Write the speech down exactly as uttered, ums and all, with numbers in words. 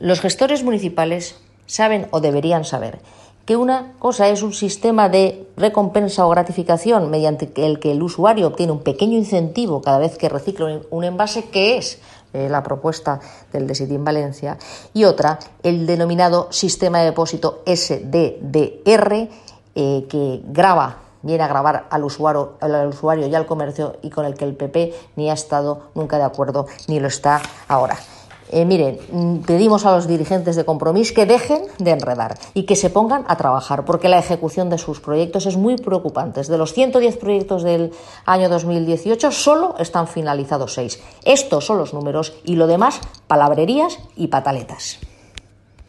Los gestores municipales saben o deberían saber que una cosa es un sistema de recompensa o gratificación mediante el que el usuario obtiene un pequeño incentivo cada vez que recicla un envase, que es eh, la propuesta del Decidim Valencia, y otra, el denominado sistema de depósito S D D R, eh, que grava, viene a grabar al usuario, al usuario y al comercio, y con el que el P P ni ha estado nunca de acuerdo ni lo está ahora. Eh, miren, pedimos a los dirigentes de Compromís que dejen de enredar y que se pongan a trabajar, porque la ejecución de sus proyectos es muy preocupante. De los ciento diez proyectos del año dos mil dieciocho, solo están finalizados seis. Estos son los números y lo demás, palabrerías y pataletas.